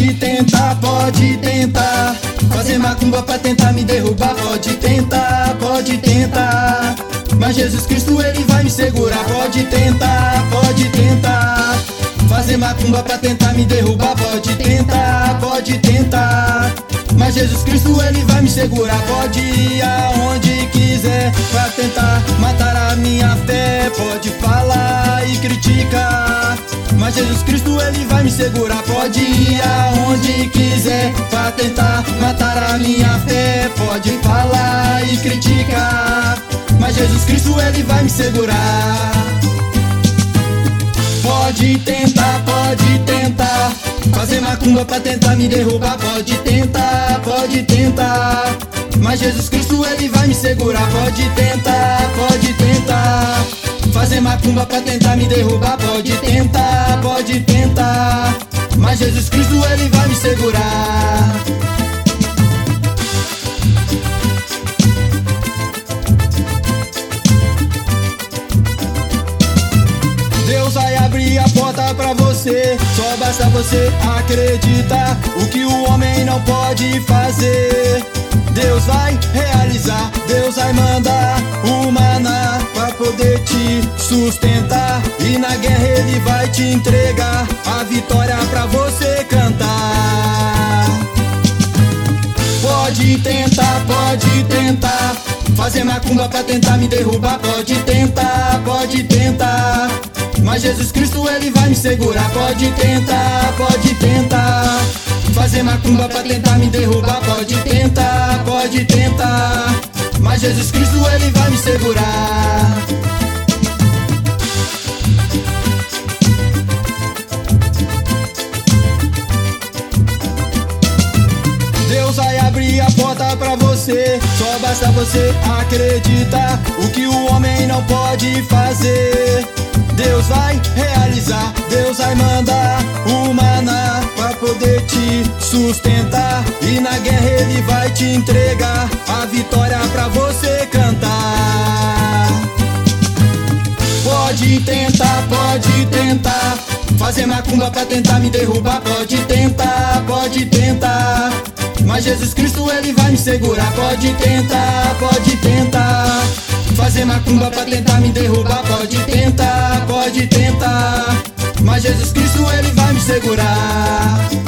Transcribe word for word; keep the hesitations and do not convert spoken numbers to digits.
Pode tentar, pode tentar fazer macumba pra tentar me derrubar. Pode tentar, pode tentar, mas Jesus Cristo ele vai me segurar. Pode tentar, pode tentar fazer macumba pra tentar me derrubar. Pode tentar, pode tentar, mas Jesus Cristo ele vai me segurar. Pode ir aonde quiser pra tentar matar a minha fé. Pode falar e criticar, mas Jesus Cristo ele vai me segurar. Pode ir aonde quiser pra tentar matar a minha fé. Pode falar e criticar, mas Jesus Cristo ele vai me segurar. Pode tentar, pode tentar fazer macumba pra tentar me derrubar. Pode tentar, pode tentar, mas Jesus Cristo ele vai me segurar. Pode tentar, pode tentar fazer macumba pra tentar me derrubar. Pode tentar, pode tentar, mas Jesus Cristo ele vai me segurar. Deus vai abrir a porta pra você, só basta você acreditar. O que o homem não pode fazer, Deus vai realizar. Deus vai mandar o maná pra poder te sustentar, e na guerra ele vai te entregar a vitória pra você cantar. Pode tentar, pode tentar fazer macumba pra tentar me derrubar. Pode tentar, pode tentar, mas Jesus Cristo ele vai me segurar. Pode tentar, pode tentar fazer macumba pra tentar me derrubar. Pode tentar, pode tentar, mas Jesus Cristo ele vai me segurar. Deus vai abrir a porta pra você, só basta você acreditar. O que o homem não pode fazer, Deus vai realizar. Deus vai mandar o maná pra poder te sustentar, e na guerra ele vai te entregar a vitória pra você cantar. Pode tentar, pode tentar fazer macumba pra tentar me derrubar. Pode tentar, pode tentar, mas Jesus Cristo ele vai me segurar. Pode tentar, pode tentar fazer macumba pra tentar me derrubar. Pode tentar, pode tentar, mas Jesus Cristo ele vai me segurar.